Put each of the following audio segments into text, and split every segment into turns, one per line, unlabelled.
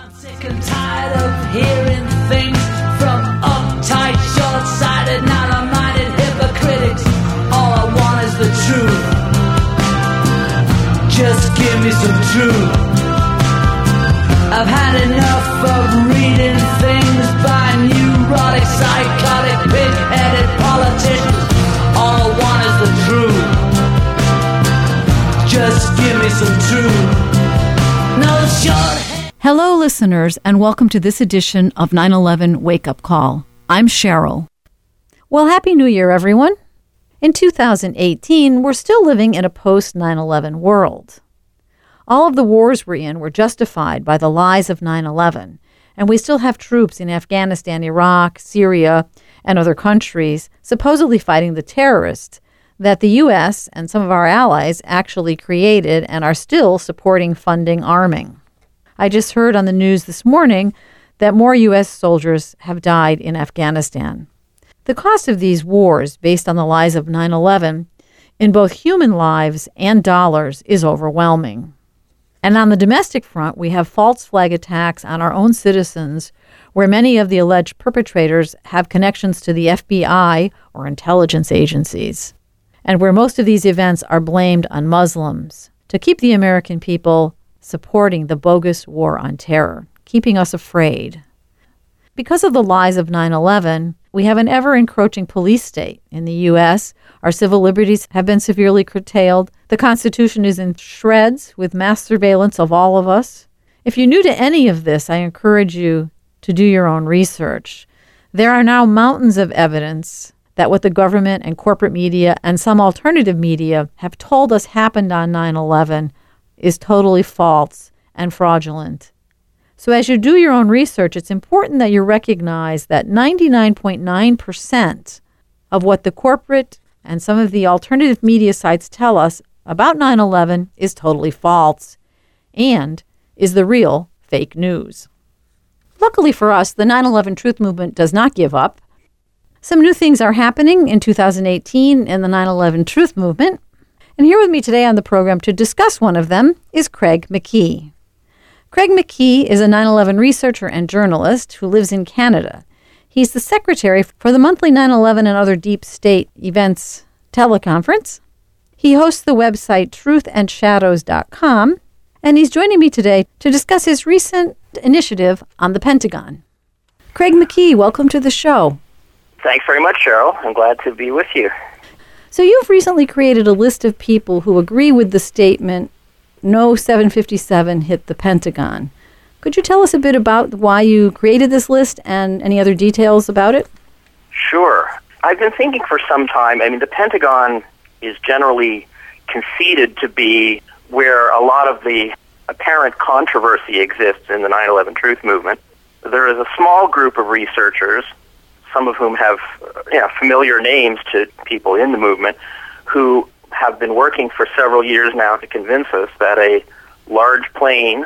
Sick and tired of hearing things from uptight, short-sighted, narrow-minded hypocrites. All I want is the truth. Just give me some truth. I've had enough of reading things by neurotic, psychotic, pig-headed politicians. All I want is the truth. Just give me some truth. No short.
Hello, listeners, and welcome to this edition of 9/11 Wake Up Call. I'm Cheryl. Well, Happy New Year, everyone. In 2018, we're still living in a post-9/11 world. All of the wars we're in were justified by the lies of 9/11, and we still have troops in Afghanistan, Iraq, Syria, and other countries supposedly fighting the terrorists that the U.S. and some of our allies actually created and are still supporting, funding, arming. I just heard on the news this morning that more U.S. soldiers have died in Afghanistan. The cost of these wars, based on the lies of 9/11, in both human lives and dollars, is overwhelming. And on the domestic front, we have false flag attacks on our own citizens, where many of the alleged perpetrators have connections to the FBI or intelligence agencies, and where most of these events are blamed on Muslims to keep the American people supporting the bogus war on terror, keeping us afraid. Because of the lies of 9/11, we have an ever-encroaching police state. In the U.S., our civil liberties have been severely curtailed. The Constitution is in shreds with mass surveillance of all of us. If you're new to any of this, I encourage you to do your own research. There are now mountains of evidence that what the government and corporate media and some alternative media have told us happened on 9/11 is totally false and fraudulent. So as you do your own research, it's important that you recognize that 99.9% of what the corporate and some of the alternative media sites tell us about 9/11 is totally false and is the real fake news. Luckily for us, the 9/11 truth movement does not give up. Some new things are happening in 2018 in the 9/11 truth movement. And here with me today on the program to discuss one of them is Craig McKee. Craig McKee is a 9/11 researcher and journalist who lives in Canada. He's the secretary for the monthly 9/11 and other deep state events teleconference. He hosts the website truthandshadows.com, and he's joining me today to discuss his recent initiative on the Pentagon. Craig McKee, welcome to the show.
Thanks very much, Cheryl. I'm glad to be with you.
So you've recently created a list of people who agree with the statement, no 757 hit the Pentagon. Could you tell us a bit about why you created this list and any other details about it?
Sure. I've been thinking for some time. I mean, the Pentagon is generally conceded to be where a lot of the apparent controversy exists in the 9/11 truth movement. There is a small group of researchers, some of whom have familiar names to people in the movement, who have been working for several years now to convince us that a large plane,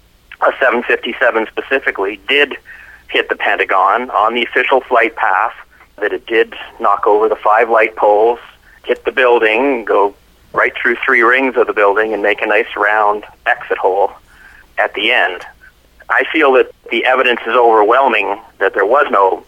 a 757 specifically, did hit the Pentagon on the official flight path, that it did knock over the 5 light poles, hit the building, go right through 3 rings of the building, and make a nice round exit hole at the end. I feel that the evidence is overwhelming that there was no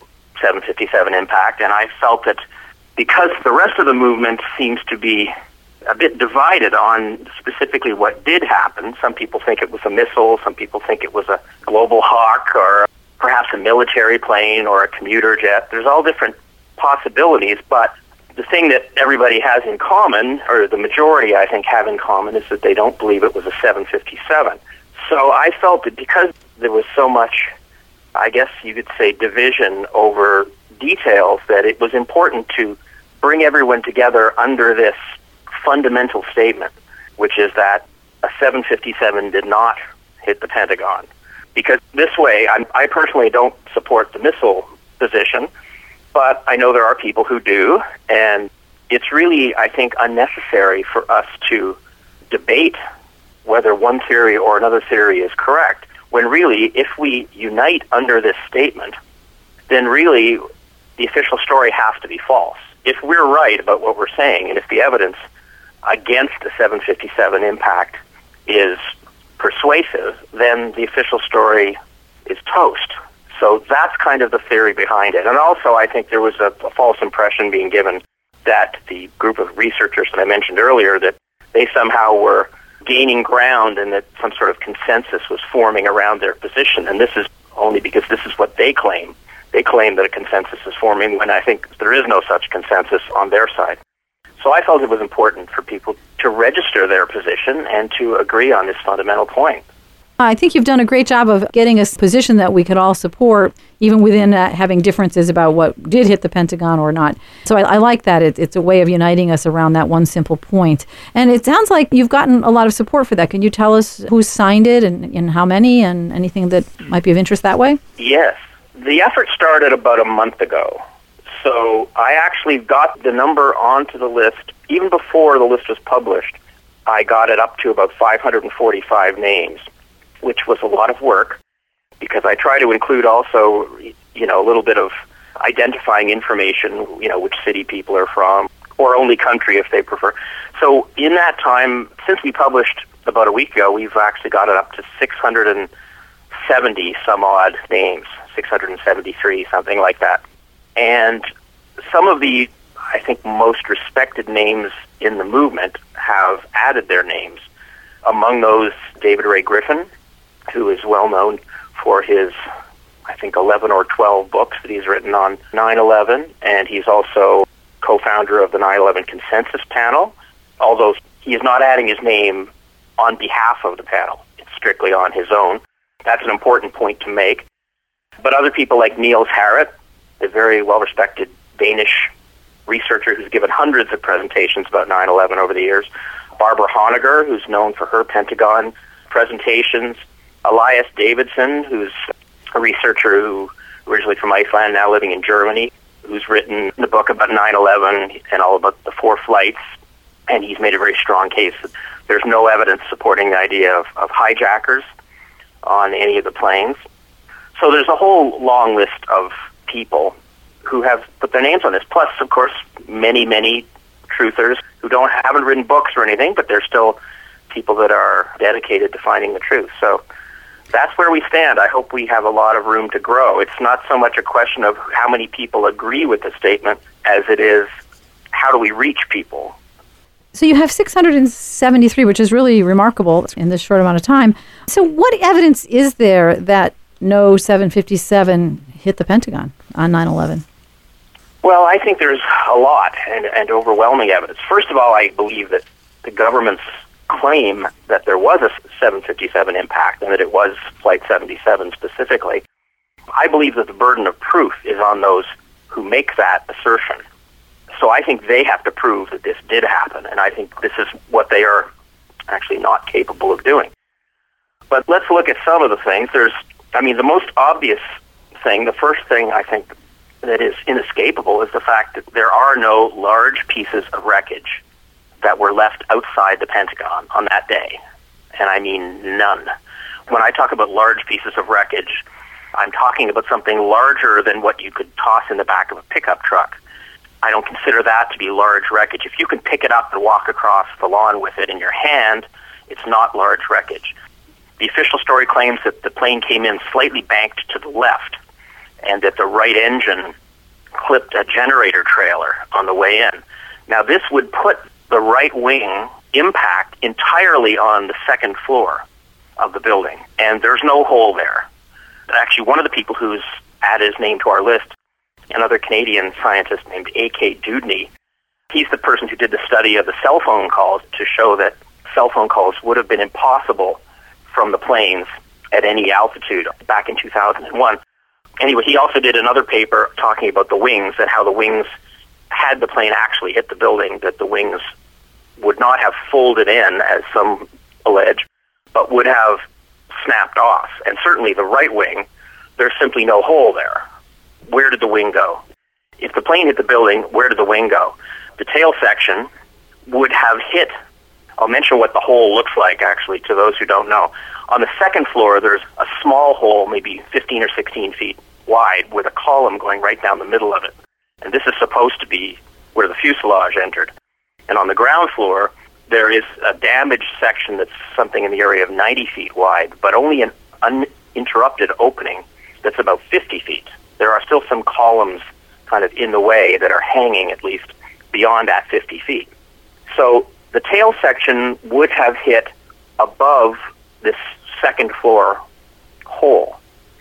757 impact, and I felt that because the rest of the movement seems to be a bit divided on specifically what did happen. Some people think it was a missile, some people think it was a Global Hawk, or perhaps a military plane or a commuter jet. There's all different possibilities, but the thing that everybody has in common, or the majority I think have in common, is that they don't believe it was a 757. So I felt that because there was so much, I guess you could say, division over details, that it was important to bring everyone together under this fundamental statement, which is that a 757 did not hit the Pentagon. Because this way, I personally don't support the missile position, but I know there are people who do, and it's really, I think, unnecessary for us to debate whether one theory or another theory is correct, when really, if we unite under this statement, then really the official story has to be false. If we're right about what we're saying, and if the evidence against the 757 impact is persuasive, then the official story is toast. So that's kind of the theory behind it. And also I think there was a false impression being given that the group of researchers that I mentioned earlier, that they somehow were gaining ground and that some sort of consensus was forming around their position. And this is only because this is what they claim. They claim that a consensus is forming when I think there is no such consensus on their side. So I felt it was important for people to register their position and to agree on this fundamental point.
I think you've done a great job of getting a position that we could all support, even within having differences about what did hit the Pentagon or not. So I like that. It's a way of uniting us around that one simple point. And it sounds like you've gotten a lot of support for that. Can you tell us who's signed it and how many and anything that might be of interest that way?
Yes. The effort started about a month ago. So I actually got the number onto the list even before the list was published. I got it up to about 545 names, which was a lot of work because I try to include also, a little bit of identifying information, which city people are from, or only country if they prefer. So in that time, since we published about a week ago, we've actually got it up to 670 some odd names, 673, something like that. And some of the, I think, most respected names in the movement have added their names. Among those, David Ray Griffin, who is well known for his, I think, 11 or 12 books that he's written on 9/11, and he's also co-founder of the 9/11 Consensus Panel, although he is not adding his name on behalf of the panel. It's strictly on his own. That's an important point to make. But other people like Niels Harrit, the very well-respected Danish researcher who's given hundreds of presentations about 9/11 over the years, Barbara Honegger, who's known for her Pentagon presentations, Elias Davidson, who's a researcher who originally from Iceland, now living in Germany, who's written the book about 9/11 and all about the 4 flights, and he's made a very strong case that there's no evidence supporting the idea of hijackers on any of the planes. So there's a whole long list of people who have put their names on this, plus, of course, many, many truthers who haven't written books or anything, but they're still people that are dedicated to finding the truth. So that's where we stand. I hope we have a lot of room to grow. It's not so much a question of how many people agree with the statement as it is how do we reach people.
So you have 673, which is really remarkable in this short amount of time. So what evidence is there that no 757 hit the Pentagon on 9/11?
Well, I think there's a lot and overwhelming evidence. First of all, I believe that the government's claim that there was a 757 impact and that it was Flight 77 specifically, I believe that the burden of proof is on those who make that assertion. So I think they have to prove that this did happen, and I think this is what they are actually not capable of doing. But let's look at some of the things. The most obvious thing, the first thing I think that is inescapable is the fact that there are no large pieces of wreckage that were left outside the Pentagon on that day. And I mean none. When I talk about large pieces of wreckage, I'm talking about something larger than what you could toss in the back of a pickup truck. I don't consider that to be large wreckage. If you can pick it up and walk across the lawn with it in your hand, it's not large wreckage. The official story claims that the plane came in slightly banked to the left and that the right engine clipped a generator trailer on the way in. Now, this would put the right wing impact entirely on the second floor of the building, and there's no hole there. Actually, one of the people who's added his name to our list, another Canadian scientist named A.K. Dewdney, he's the person who did the study of the cell phone calls to show that cell phone calls would have been impossible from the planes at any altitude back in 2001. Anyway, he also did another paper talking about the wings and how the wings, had the plane actually hit the building, that the wings would not have folded in, as some allege, but would have snapped off. And certainly the right wing, there's simply no hole there. Where did the wing go? If the plane hit the building, where did the wing go? The tail section would have hit. I'll mention what the hole looks like, actually, to those who don't know. On the second floor, there's a small hole, maybe 15 or 16 feet wide, with a column going right down the middle of it. And this is supposed to be where the fuselage entered. And on the ground floor, there is a damaged section that's something in the area of 90 feet wide, but only an uninterrupted opening that's about 50 feet. There are still some columns kind of in the way that are hanging at least beyond that 50 feet. So the tail section would have hit above this second floor hole.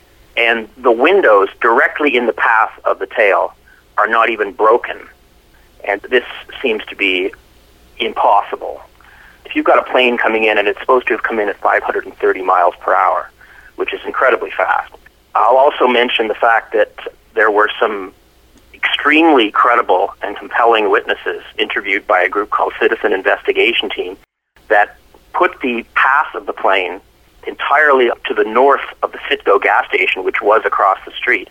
And the windows directly in the path of the tail are not even broken. And this seems to be impossible. If you've got a plane coming in and it's supposed to have come in at 530 miles per hour, which is incredibly fast. I'll also mention the fact that there were some extremely credible and compelling witnesses interviewed by a group called Citizen Investigation Team that put the path of the plane entirely up to the north of the Citgo gas station, which was across the street.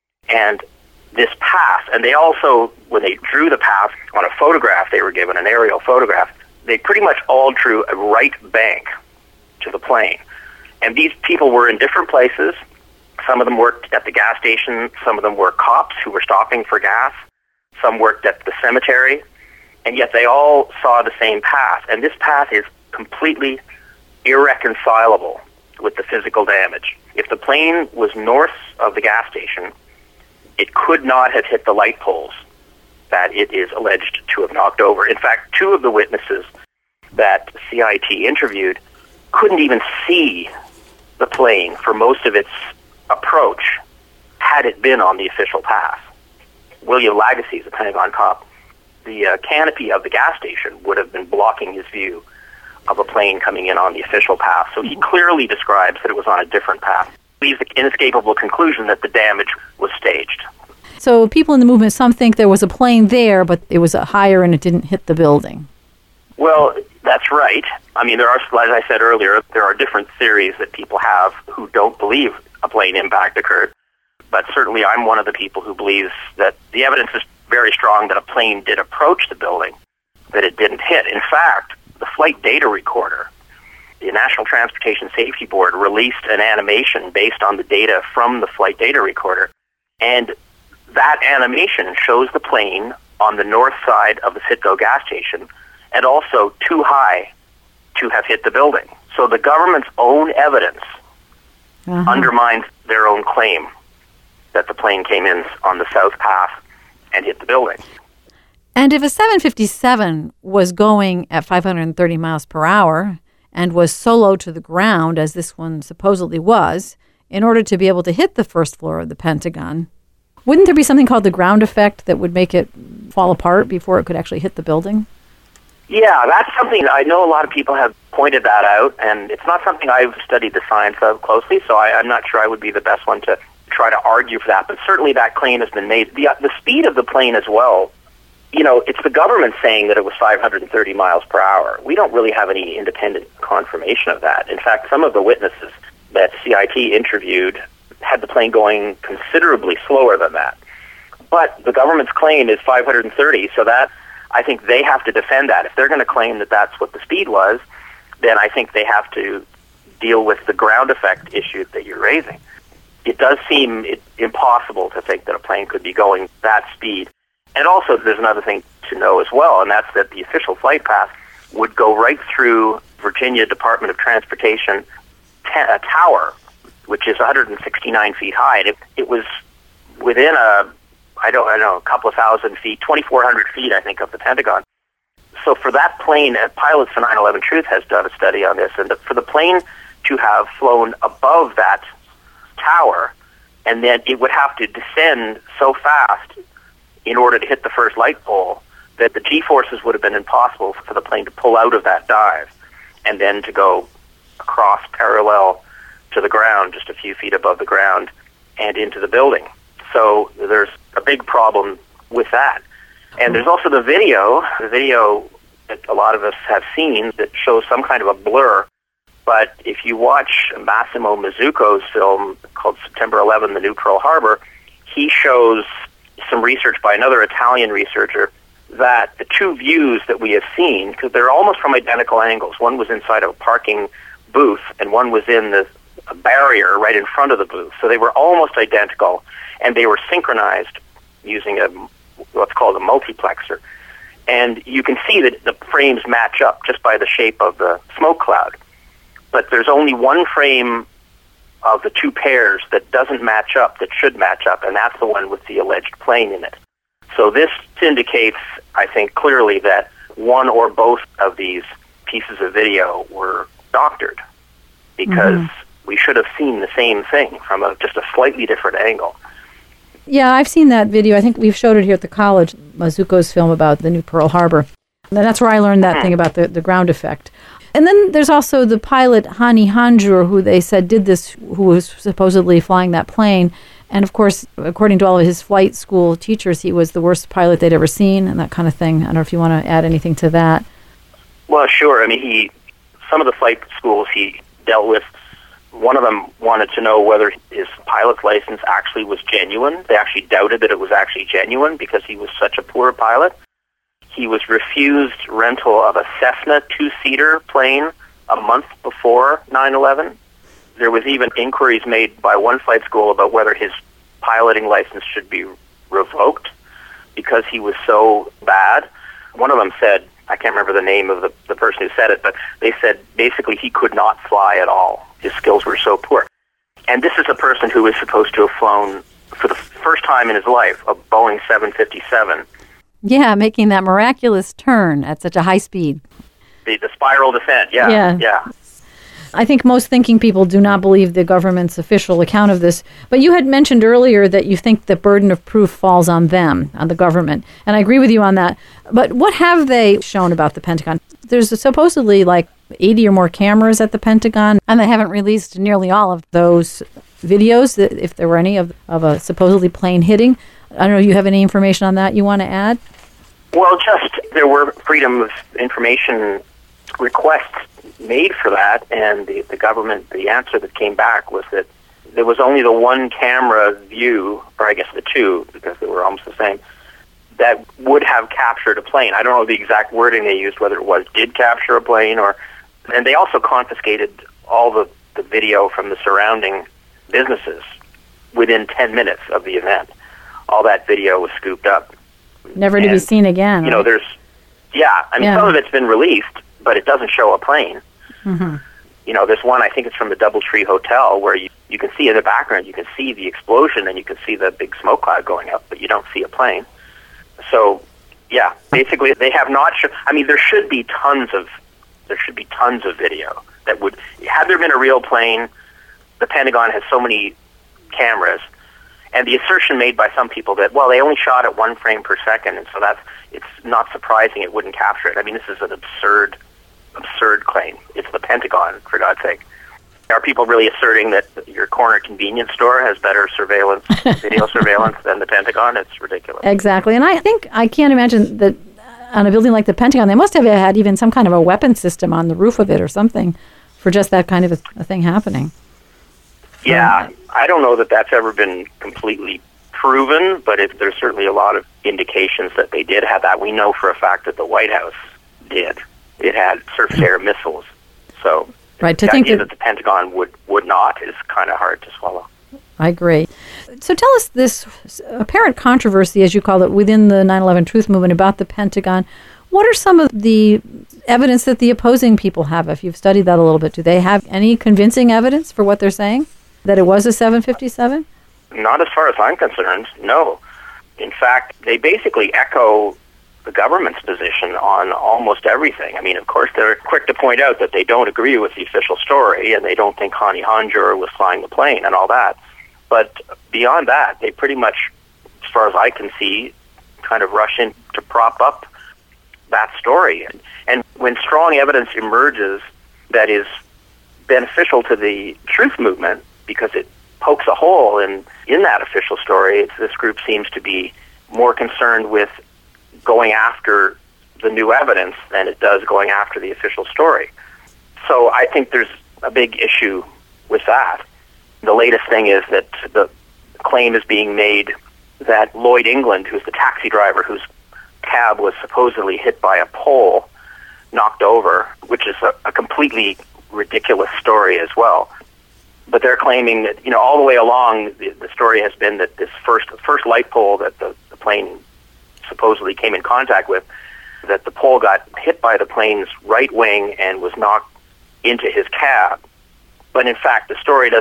And this path, and they also, when they drew the path on a photograph they were given, an aerial photograph, they pretty much all drew a right bank to the plane. And these people were in different places. Some of them worked at the gas station. Some of them were cops who were stopping for gas. Some worked at the cemetery. And yet they all saw the same path. And this path is completely irreconcilable with the physical damage. If the plane was north of the gas station, it could not have hit the light poles that it is alleged to have knocked over. In fact, two of the witnesses that CIT interviewed couldn't even see the plane for most of its approach had it been on the official path. William Lagasse, the Pentagon cop, the canopy of the gas station would have been blocking his view of a plane coming in on the official path. So he clearly describes that it was on a different path. Leaves the inescapable conclusion that the damage was staged.
So people in the movement, some think there was a plane there, but it was higher and it didn't hit the building.
Well, that's right. I mean, there are, as I said earlier, there are different theories that people have who don't believe a plane impact occurred. But certainly I'm one of the people who believes that the evidence is very strong that a plane did approach the building, that it didn't hit. In fact, the flight data recorder, the National Transportation Safety Board, released an animation based on the data from the flight data recorder. And that animation shows the plane on the north side of the Citgo gas station and also too high to have hit the building. So the government's own evidence undermines their own claim that the plane came in on the south path and hit the building.
And if a 757 was going at 530 miles per hour and was so low to the ground, as this one supposedly was, in order to be able to hit the first floor of the Pentagon, wouldn't there be something called the ground effect that would make it fall apart before it could actually hit the building?
Yeah, that's something I know a lot of people have pointed that out, and it's not something I've studied the science of closely, so I'm not sure I would be the best one to try to argue for that, but certainly that claim has been made. The speed of the plane as well, you know, it's the government saying that it was 530 miles per hour. We don't really have any independent confirmation of that. In fact, some of the witnesses that CIT interviewed had the plane going considerably slower than that. But the government's claim is 530, so that I think they have to defend that. If they're going to claim that that's what the speed was, then I think they have to deal with the ground effect issue that you're raising. It does seem impossible to think that a plane could be going that speed. And also, there's another thing to know as well, and that's that the official flight path would go right through Virginia Department of Transportation a tower, which is 169 feet high. And it was within a couple of thousand feet, 2,400 feet, I think, of the Pentagon. So for that plane, Pilots for 9/11 Truth has done a study on this, and for the plane to have flown above that tower, and then it would have to descend so fast in order to hit the first light pole that the G-forces would have been impossible for the plane to pull out of that dive and then to go across parallel to the ground, just a few feet above the ground, and into the building. So there's a big problem with that. And there's also the video that a lot of us have seen that shows some kind of a blur. But if you watch Massimo Mazzucco's film called September 11, The New Pearl Harbor, he shows some research by another Italian researcher that the two views that we have seen, because they're almost from identical angles, one was inside a parking booth and one was in the barrier right in front of the booth. So they were almost identical, and they were synchronized using what's called a multiplexer. And you can see that the frames match up just by the shape of the smoke cloud. But there's only one frame of the two pairs that doesn't match up, that should match up, and that's the one with the alleged plane in it. So this indicates, I think, clearly that one or both of these pieces of video were doctored, because we should have seen the same thing from just a slightly different angle.
Yeah, I've seen that video. I think we've showed it here at the college, Mazuko's film about the new Pearl Harbor. And that's where I learned that thing about the ground effect. And then there's also the pilot, Hani Hanjour, who they said did this, who was supposedly flying that plane. And, of course, according to all of his flight school teachers, he was the worst pilot they'd ever seen and that kind of thing. I don't know if you want to add anything to that.
Well, sure. I mean, some of the flight schools he dealt with, one of them wanted to know whether his pilot's license actually was genuine. They actually doubted that it was actually genuine because he was such a poor pilot. He was refused rental of a Cessna two-seater plane a month before 9/11. There was even inquiries made by one flight school about whether his piloting license should be revoked because he was so bad. One of them said, I can't remember the name of the person who said it, but they said basically he could not fly at all. His skills were so poor. And this is a person who is supposed to have flown for the first time in his life a Boeing 757.
Yeah, making that miraculous turn at such a high speed.
The spiral descent, yeah.
I think most thinking people do not believe the government's official account of this. But you had mentioned earlier that you think the burden of proof falls on them, on the government. And I agree with you on that. But what have they shown about the Pentagon? There's supposedly like 80 or more cameras at the Pentagon, and they haven't released nearly all of those videos, if there were any, of a supposedly plane hitting. I don't know if you have any information on that you want to add?
Well, just there were freedom of information requests made for that, and the government, the answer that came back was that there was only the one camera view, or I guess the two, because they were almost the same, that would have captured a plane. I don't know the exact wording they used, whether it was did capture a plane, and they also confiscated all the video from the surrounding businesses within 10 minutes of the event. All that video was scooped up.
Never to be seen again.
You know,
right?
some of it's been released, but it doesn't show a plane.
Mm-hmm.
You know, there's one, I think it's from the Doubletree Hotel, where you can see in the background, you can see the explosion and you can see the big smoke cloud going up, but you don't see a plane. So, yeah, basically they have not there should be tons of video that would, had there been a real plane, the Pentagon has so many cameras, and the assertion made by some people that, well, they only shot at 1 frame per second, and so it's not surprising it wouldn't capture it. I mean, this is an absurd claim. It's the Pentagon, for God's sake. Are people really asserting that your corner convenience store has better video surveillance than the Pentagon? It's ridiculous.
Exactly. And I can't imagine that on a building like the Pentagon, they must have had even some kind of a weapon system on the roof of it or something for just that kind of a thing happening.
Yeah, I don't know that that's ever been completely proven, but there's certainly a lot of indications that they did have that. We know for a fact that the White House did. It had surface-air missiles. So
right,
the idea that the Pentagon would not is kind of hard to swallow.
I agree. So tell us this apparent controversy, as you call it, within the 9/11 Truth Movement about the Pentagon. What are some of the evidence that the opposing people have? If you've studied that a little bit, do they have any convincing evidence for what they're saying? That it was a 757?
Not as far as I'm concerned, no. In fact, they basically echo the government's position on almost everything. I mean, of course, they're quick to point out that they don't agree with the official story and they don't think Hani Hanjour was flying the plane and all that. But beyond that, they pretty much, as far as I can see, kind of rush in to prop up that story. And when strong evidence emerges that is beneficial to the truth movement, because it pokes a hole in that official story, this group seems to be more concerned with going after the new evidence than it does going after the official story. So I think there's a big issue with that. The latest thing is that the claim is being made that Lloyd England, who's the taxi driver whose cab was supposedly hit by a pole, knocked over, which is a completely ridiculous story as well. But they're claiming that, all the way along, the story has been that this first light pole that the plane supposedly came in contact with, that the pole got hit by the plane's right wing and was knocked into his cab. But in fact, the story doesn't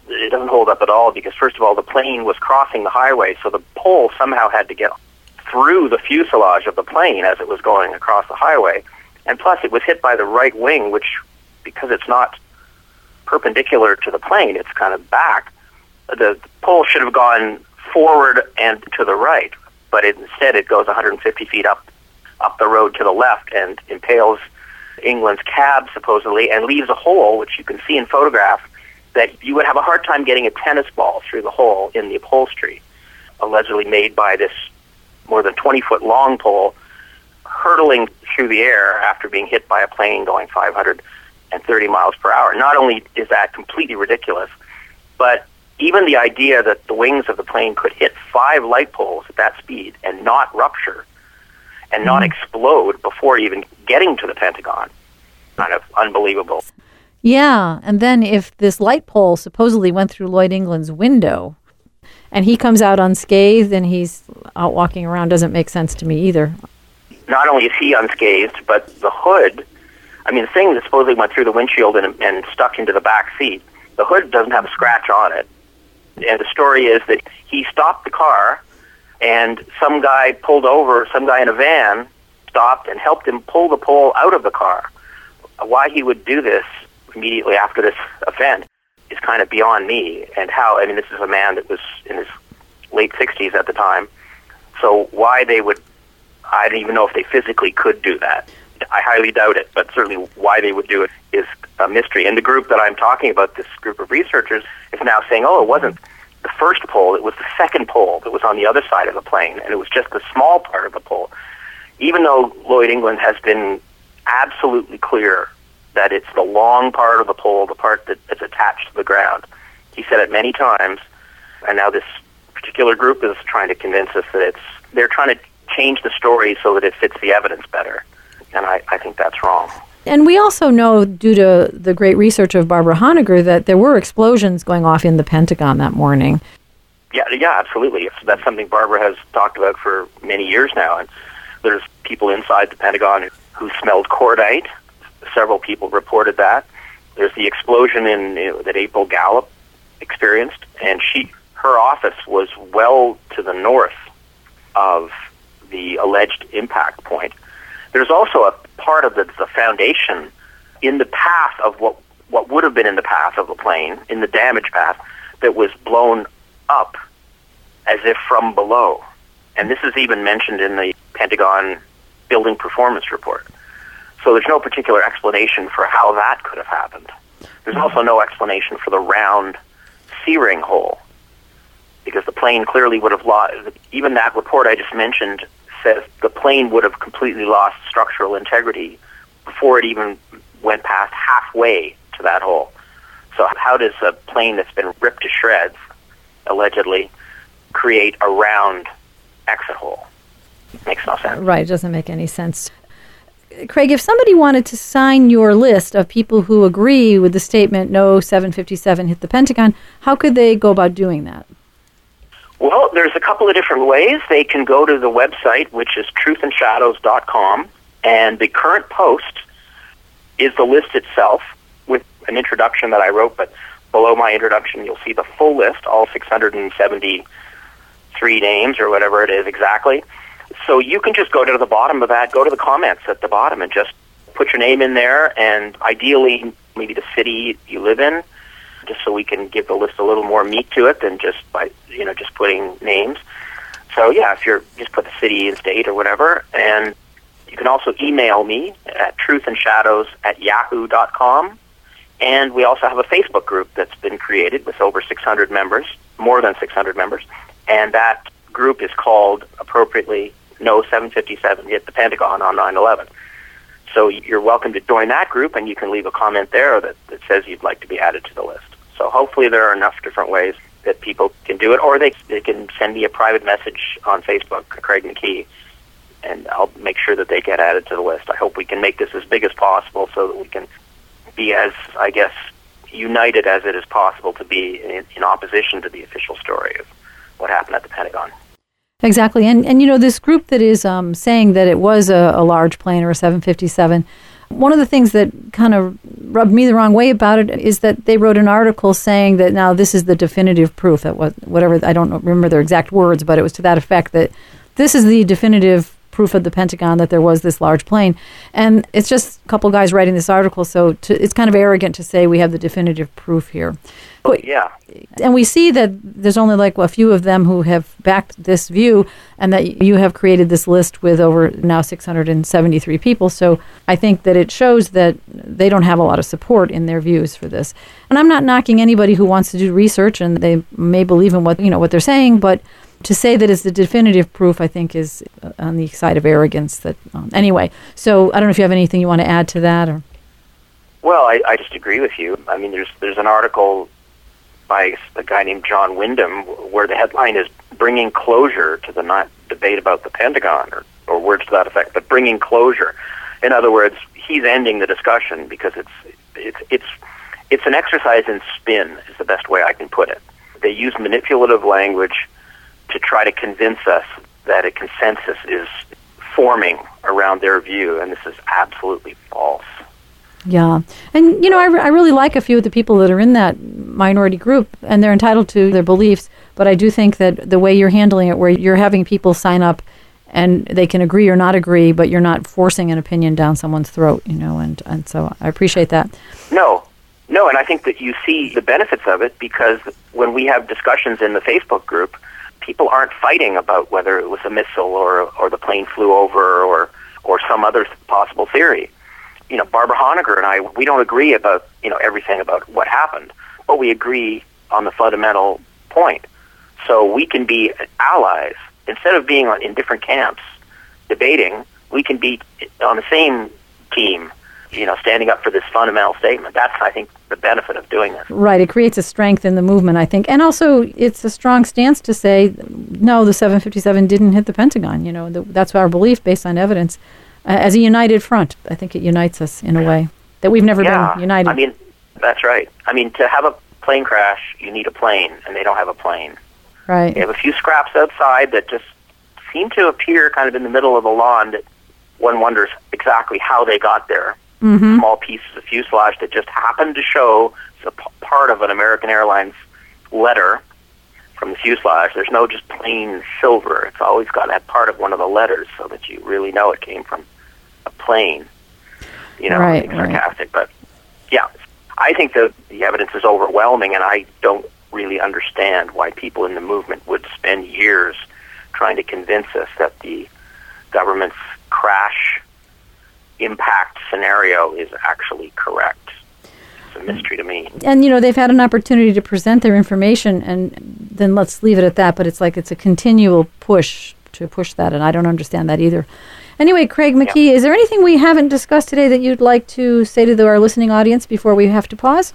it doesn't hold up at all because, first of all, the plane was crossing the highway, so the pole somehow had to get through the fuselage of the plane as it was going across the highway. And plus, it was hit by the right wing, which, because it's not perpendicular to the plane, it's kind of back. The pole should have gone forward and to the right, but instead it goes 150 feet up the road to the left and impales England's cab, supposedly, and leaves a hole, which you can see in photographs, that you would have a hard time getting a tennis ball through the hole in the upholstery, allegedly made by this more than 20-foot long pole hurtling through the air after being hit by a plane going 530 miles per hour. Not only is that completely ridiculous, but even the idea that the wings of the plane could hit 5 light poles at that speed and not rupture and not explode before even getting to the Pentagon, kind of unbelievable.
Yeah, and then if this light pole supposedly went through Lloyd England's window and he comes out unscathed and he's out walking around, doesn't make sense to me either.
Not only is he unscathed, but the hood, I mean, the thing that supposedly went through the windshield and stuck into the back seat, the hood doesn't have a scratch on it. And the story is that he stopped the car and some guy pulled over, some guy in a van stopped and helped him pull the pole out of the car. Why he would do this immediately after this event is kind of beyond me. And how, I mean, this is a man that was in his late 60s at the time. So why they would, I don't even know if they physically could do that. I highly doubt it, but certainly why they would do it is a mystery. And the group that I'm talking about, this group of researchers, is now saying, oh, it wasn't the first pole, it was the second pole that was on the other side of the plane, and it was just the small part of the pole. Even though Lloyd England has been absolutely clear that it's the long part of the pole, the part that's attached to the ground. He said it many times, and now this particular group is trying to convince us that they're trying to change the story so that it fits the evidence better. And I think that's wrong.
And we also know, due to the great research of Barbara Honegger, that there were explosions going off in the Pentagon that morning.
Yeah, absolutely. That's something Barbara has talked about for many years now. And there's people inside the Pentagon who smelled cordite. Several people reported that. There's the explosion that April Gallup experienced, and her office was well to the north of the alleged impact point. There's also a part of the foundation in the path of what would have been in the path of the plane, in the damage path, that was blown up as if from below. And this is even mentioned in the Pentagon Building Performance Report. So there's no particular explanation for how that could have happened. There's also no explanation for the round C-ring hole, because the plane clearly would have lost. Even that report I just mentioned says the plane would have completely lost structural integrity before it even went past halfway to that hole. So how does a plane that's been ripped to shreds, allegedly, create a round exit hole? Makes no sense.
Right, it doesn't make any sense. Craig, if somebody wanted to sign your list of people who agree with the statement, no 757 hit the Pentagon, how could they go about doing that?
Well, there's a couple of different ways. They can go to the website, which is truthandshadows.com, and the current post is the list itself with an introduction that I wrote, but below my introduction you'll see the full list, all 673 names or whatever it is exactly. So you can just go to the bottom of that, go to the comments at the bottom and just put your name in there, and ideally maybe the city you live in, just so we can give the list a little more meat to it than just by, just putting names. So yeah, if you're just put the city and state or whatever, and you can also email me at truthandshadows@yahoo.com. And we also have a Facebook group that's been created with over 600 members, more than 600 members, and that group is called, appropriately, No 757 Hit the Pentagon on 9/11. So you're welcome to join that group, and you can leave a comment there that says you'd like to be added to the list. So hopefully there are enough different ways that people can do it, or they can send me a private message on Facebook, Craig McKee, and I'll make sure that they get added to the list. I hope we can make this as big as possible so that we can be as, I guess, united as it is possible to be in opposition to the official story of what happened at the Pentagon.
Exactly. And this group that is saying that it was a large plane or a 757, One of the things that kind of rubbed me the wrong way about it is that they wrote an article saying that now this is the definitive proof, that whatever, I don't remember their exact words, but it was to that effect that this is the definitive proof of the Pentagon that there was this large plane. And it's just a couple guys writing this article, so it's kind of arrogant to say we have the definitive proof here.
Oh, yeah.
And we see that there's only like a few of them who have backed this view, and that you have created this list with over now 673 people. So I think that it shows that they don't have a lot of support in their views for this. And I'm not knocking anybody who wants to do research, and they may believe in what they're saying, but to say that it's the definitive proof, I think, is on the side of arrogance. That anyway. So I don't know if you have anything you want to add to that, or.
Well, I just agree with you. I mean, there's an article by a guy named John Wyndham where the headline is "Bringing Closure to the Debate About the Pentagon," or words to that effect. But bringing closure, in other words, he's ending the discussion because it's an exercise in spin, is the best way I can put it. They use manipulative language to try to convince us that a consensus is forming around their view, and this is absolutely false.
Yeah. And, I really like a few of the people that are in that minority group, and they're entitled to their beliefs, but I do think that the way you're handling it, where you're having people sign up and they can agree or not agree, but you're not forcing an opinion down someone's throat, and so I appreciate that.
No, and I think that you see the benefits of it, because when we have discussions in the Facebook group, people aren't fighting about whether it was a missile or the plane flew over or some other possible theory. Barbara Honegger and I, we don't agree about, everything about what happened, but we agree on the fundamental point. So we can be allies. Instead of being in different camps debating, we can be on the same team, standing up for this fundamental statement. That's, I think, the benefit of doing this.
Right. It creates a strength in the movement, I think. And also, it's a strong stance to say, no, the 757 didn't hit the Pentagon. That's our belief based on evidence. As a united front, I think it unites us in a way that we've never been united.
I mean, that's right. I mean, to have a plane crash, you need a plane, and they don't have a plane.
Right.
They have a few scraps outside that just seem to appear kind of in the middle of the lawn that one wonders exactly how they got there. Mm-hmm. Small pieces of fuselage that just happened to show it's a part of an American Airlines letter from the fuselage. There's no just plain silver. It's always got that part of one of the letters so that you really know it came from a plane.
Right,
sarcastic. But, yeah, I think the evidence is overwhelming, and I don't really understand why people in the movement would spend years trying to convince us that the government's crash impact scenario is actually correct. It's a mystery to me.
And, they've had an opportunity to present their information, and then let's leave it at that, but it's like it's a continual push to push that, and I don't understand that either. Anyway, Craig McKee, Is there anything we haven't discussed today that you'd like to say to our listening audience before we have to pause?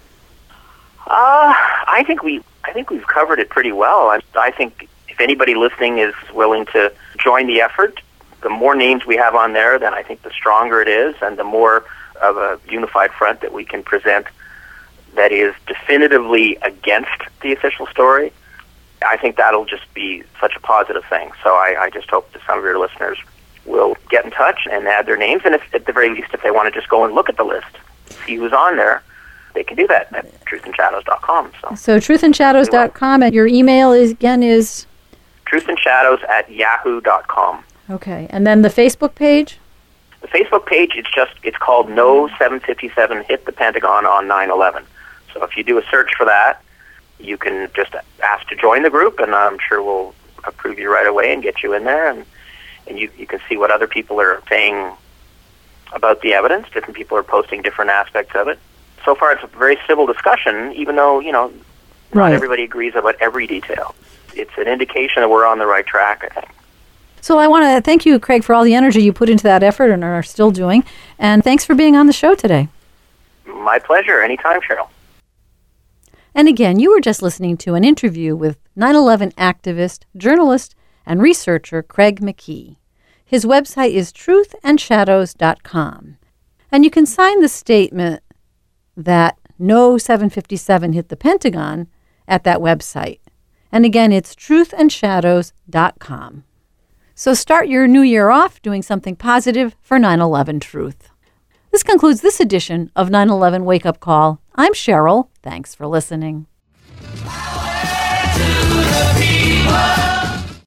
I think we've covered it pretty well. I think if anybody listening is willing to join the effort, the more names we have on there, then I think the stronger it is, and the more of a unified front that we can present that is definitively against the official story. I think that'll just be such a positive thing. So I just hope that some of your listeners will get in touch and add their names, and if, at the very least, if they want to just go and look at the list, see who's on there, they can do that at truthandshadows.com. So
truthandshadows.com, and your email is
truthandshadows@yahoo.com.
Okay, and then the Facebook page?
The Facebook page, it's called No 757 Hit the Pentagon on 9/11. So if you do a search for that, you can just ask to join the group, and I'm sure we'll approve you right away and get you in there, and you can see what other people are saying about the evidence. Different people are posting different aspects of it. So far, it's a very civil discussion, even though, not everybody agrees about every detail. It's an indication that we're on the right track, I think.
So I want to thank you, Craig, for all the energy you put into that effort and are still doing. And thanks for being on the show today.
My pleasure. Anytime, Cheryl.
And again, you were just listening to an interview with 9/11 activist, journalist, and researcher Craig McKee. His website is truthandshadows.com. And you can sign the statement that no 757 hit the Pentagon at that website. And again, it's truthandshadows.com. So start your new year off doing something positive for 9/11 Truth. This concludes this edition of 9/11 Wake Up Call. I'm Cheryl. Thanks for listening.
To the people.